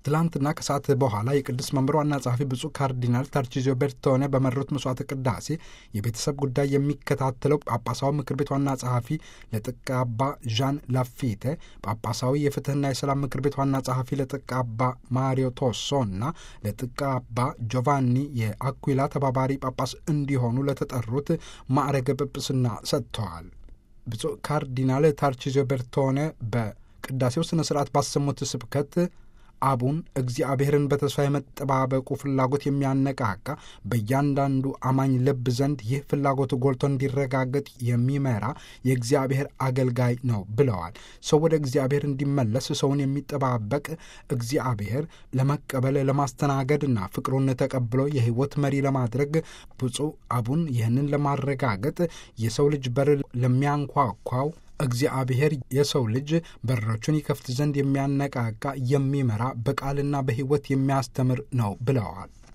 ትላንትና ከሰዓት በኋላ የቅዱስ መንበር ዋና ጸሐፊ ብፁዕ ካርዲናል ታርቺዚዮ ቤርቶኔ በመሩት መስዋዕተ ቅዳሴ የቤተሰብ ጉዳይ የሚከታተለው ጳጳሳዊ ምክር ቤት ዋና ጸሐፊ ለጥቀ አባ ዣን ላፊቴ፣ ጳጳሳዊ የፍትህና የሰላም ምክር ቤት ዋና ጸሐፊ ለጥቀ አባ ማሪዮ ቶሶ እና ለጥቀ አባ ጆቫኒ የአኩላ ተባባሪ ጳጳስ እንዲሆኑ ለተጠሩት ማዕረገ ጵጵስና ሰጥተዋል። ብፁዕ ካርዲናል ታርቺዚዮ ቤርቶኔ በቅዳሴው ስነ ስርዓት ባሰሙት ስብከት አቡን እግዚአብሔርን በተስፋ የመጠባበቁ ፍላጎት የሚያነቃቃ በእያንዳንዱ አማኝ ልብ ዘንድ ይህ ፍላጎት ጎልቶ እንዲረጋገጥ የሚመራ የእግዚአብሔር አገልጋይ ነው ብለዋል። ሰው ወደ እግዚአብሔር እንዲመለስ ሰውን የሚጠባበቅ እግዚአብሔር ለመቀበል ለማስተናገድና ፍቅሩን ተቀብሎ የሕይወት መሪ ለማድረግ ብፁዕ አቡን ይህንን ለማረጋገጥ የሰው ልጅ በር ለሚያንኳኳው እግዚአብሔር የሰው ልጅ በሮቹን ይከፍት ዘንድ የሚያነቃቃ የሚመራ በቃልና በሕይወት የሚያስተምር ነው ብለዋል።